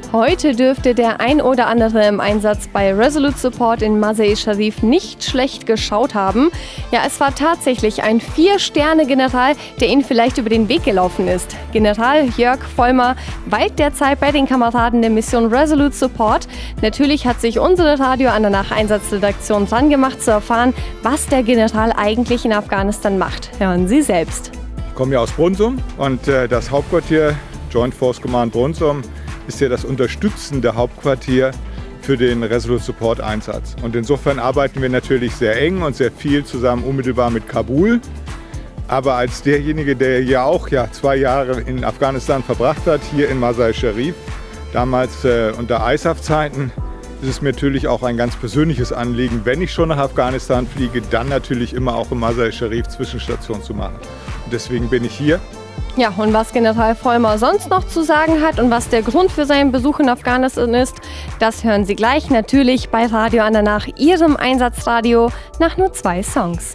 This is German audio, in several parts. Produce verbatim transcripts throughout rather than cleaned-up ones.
Heute dürfte der ein oder andere im Einsatz bei Resolute Support in Mazar-e-Sharif nicht schlecht geschaut haben. Ja, es war tatsächlich ein Vier-Sterne-General, der Ihnen vielleicht über den Weg gelaufen ist. General Jörg Vollmer weilt derzeit bei den Kameraden der Mission Resolute Support. Natürlich hat sich unsere Radio Andernach Einsatzredaktion dran gemacht, zu erfahren, was der General eigentlich in Afghanistan macht. Hören Sie selbst. Ich komme ja aus Brunsum und äh, das Hauptquartier Joint Force Command Brunsum ist ja das unterstützende Hauptquartier für den Resolute Support Einsatz. Und insofern arbeiten wir natürlich sehr eng und sehr viel zusammen unmittelbar mit Kabul. Aber als derjenige, der ja auch ja zwei Jahre in Afghanistan verbracht hat, hier in Mazar-e-Sharif, damals äh, unter I S A F-Zeiten, ist es mir natürlich auch ein ganz persönliches Anliegen, wenn ich schon nach Afghanistan fliege, dann natürlich immer auch in Mazar-e-Sharif Zwischenstation zu machen. Und deswegen bin ich hier. Ja, und was General Vollmer sonst noch zu sagen hat und was der Grund für seinen Besuch in Afghanistan ist, das hören Sie gleich natürlich bei Radio Andernach, Ihrem Einsatzradio, nach nur zwei Songs.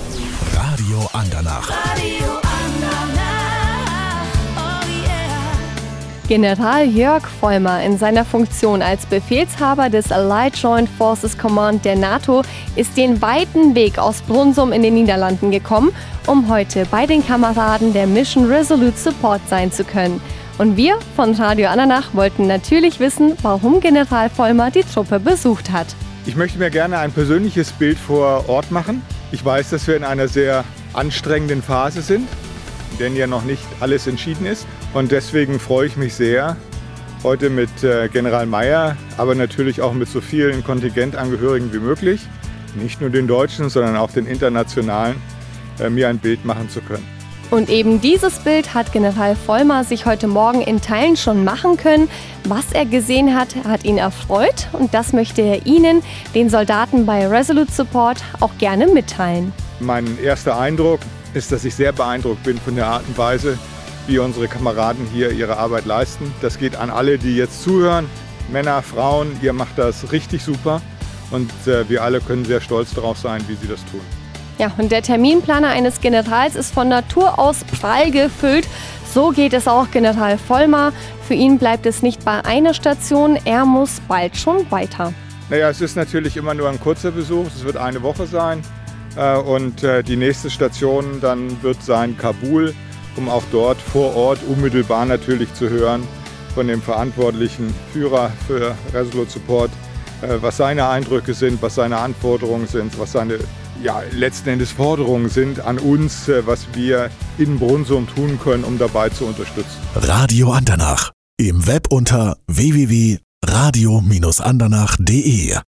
Radio Andernach. Radio Andernach. Oh yeah. General Jörg Vollmer in seiner Funktion als Befehlshaber des Allied Joint Forces Command der NATO ist den weiten Weg aus Brunsum in den Niederlanden gekommen, um heute bei den Kameraden der Mission Resolute Support sein zu können. Und wir von Radio Andernach wollten natürlich wissen, warum General Vollmer die Truppe besucht hat. Ich möchte mir gerne ein persönliches Bild vor Ort machen. Ich weiß, dass wir in einer sehr anstrengenden Phase sind, in der ja noch nicht alles entschieden ist. Und deswegen freue ich mich sehr, heute mit äh, General Meyer, aber natürlich auch mit so vielen Kontingentangehörigen wie möglich, nicht nur den deutschen, sondern auch den internationalen, äh, mir ein Bild machen zu können. Und eben dieses Bild hat General Vollmer sich heute Morgen in Teilen schon machen können. Was er gesehen hat, hat ihn erfreut und das möchte er Ihnen, den Soldaten bei Resolute Support, auch gerne mitteilen. Mein erster Eindruck ist, dass ich sehr beeindruckt bin von der Art und Weise, wie unsere Kameraden hier ihre Arbeit leisten. Das geht an alle, die jetzt zuhören, Männer, Frauen, ihr macht das richtig super und äh, wir alle können sehr stolz darauf sein, wie sie das tun. Ja, und der Terminplaner eines Generals ist von Natur aus prall gefüllt. So geht es auch General Vollmer. Für ihn bleibt es nicht bei einer Station, er muss bald schon weiter. Naja, es ist natürlich immer nur ein kurzer Besuch, es wird eine Woche sein. Und die nächste Station dann wird sein Kabul, um auch dort vor Ort unmittelbar natürlich zu hören von dem verantwortlichen Führer für Resolute Support, was seine Eindrücke sind, was seine Anforderungen sind, was seine ja, letzten Endes Forderungen sind an uns, was wir in Brunsum tun können, um dabei zu unterstützen. Radio Andernach. Im Web unter w w w punkt radio Bindestrich andernach punkt de